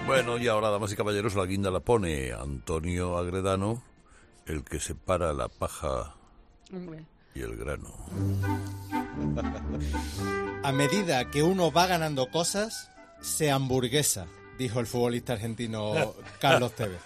Bueno, y ahora, damas y caballeros, la guinda la pone Antonio Agredano, el que separa la paja y el grano. A medida que uno va ganando cosas, se hamburguesa, dijo el futbolista argentino Carlos Tevez.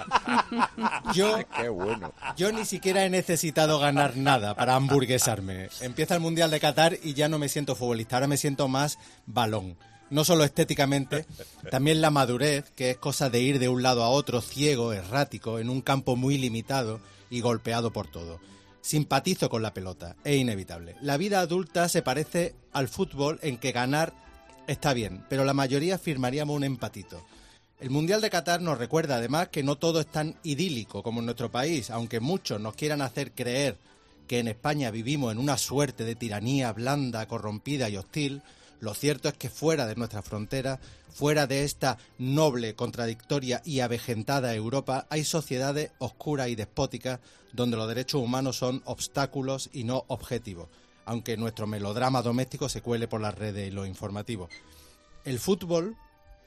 Qué bueno. Yo ni siquiera he necesitado ganar nada para hamburguesarme. Empieza el Mundial de Qatar y ya no me siento futbolista, ahora me siento más balón. No solo estéticamente, también la madurez, que es cosa de ir de un lado a otro, ciego, errático, en un campo muy limitado y golpeado por todo. Simpatizo con la pelota, es inevitable. La vida adulta se parece al fútbol en que ganar está bien, pero la mayoría firmaríamos un empatito. El Mundial de Qatar nos recuerda además que no todo es tan idílico como en nuestro país, aunque muchos nos quieran hacer creer que en España vivimos en una suerte de tiranía blanda, corrompida y hostil. Lo cierto es que fuera de nuestra frontera, fuera de esta noble, contradictoria y avejentada Europa, hay sociedades oscuras y despóticas donde los derechos humanos son obstáculos y no objetivos, aunque nuestro melodrama doméstico se cuele por las redes y los informativos. El fútbol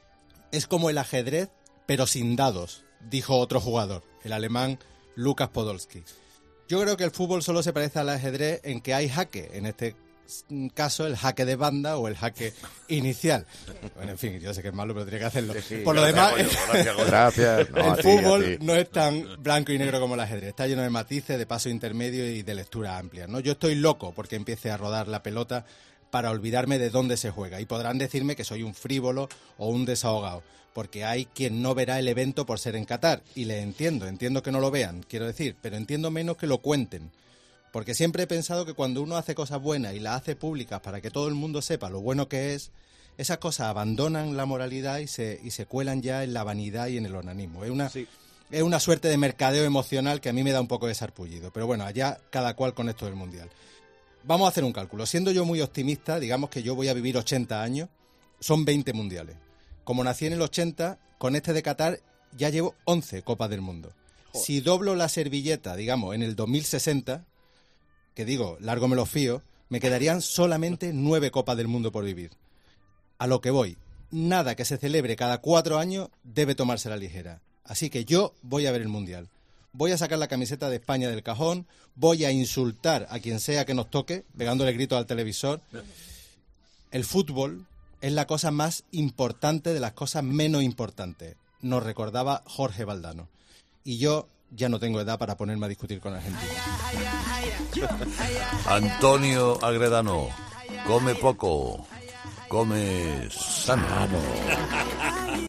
es como el ajedrez, pero sin dados, dijo otro jugador, el alemán Lukas Podolski. Yo creo que el fútbol solo se parece al ajedrez en que hay jaque, en este caso el jaque de banda o el jaque inicial. Bueno, en fin, yo sé que es malo, pero tenía que hacerlo. Sí, por lo demás, gracias. No, el fútbol no es tan blanco y negro como el ajedrez. Está lleno de matices, de paso intermedio y de lectura amplia, ¿no? Yo estoy loco porque empiece a rodar la pelota para olvidarme de dónde se juega. Y podrán decirme que soy un frívolo o un desahogado, porque hay quien no verá el evento por ser en Qatar. Y le entiendo que no lo vean, quiero decir, pero entiendo menos que lo cuenten. Porque siempre he pensado que cuando uno hace cosas buenas y las hace públicas para que todo el mundo sepa lo bueno que es, esas cosas abandonan la moralidad y se cuelan ya en la vanidad y en el onanismo. Es una suerte de mercadeo emocional que a mí me da un poco de sarpullido. Pero bueno, allá cada cual con esto del Mundial. Vamos a hacer un cálculo. Siendo yo muy optimista, digamos que yo voy a vivir 80 años, son 20 mundiales. Como nací en el 80, con este de Qatar ya llevo 11 Copas del Mundo. Joder. Si doblo la servilleta, digamos, en el 2060... que digo, largo me lo fío, me quedarían solamente 9 Copas del Mundo por vivir. A lo que voy, nada que se celebre cada 4 años debe tomarse a la ligera. Así que yo voy a ver el Mundial. Voy a sacar la camiseta de España del cajón, voy a insultar a quien sea que nos toque, pegándole gritos al televisor. El fútbol es la cosa más importante de las cosas menos importantes, nos recordaba Jorge Valdano. Y yo ya no tengo edad para ponerme a discutir con Argentina. Antonio Agredano, come poco, come sano.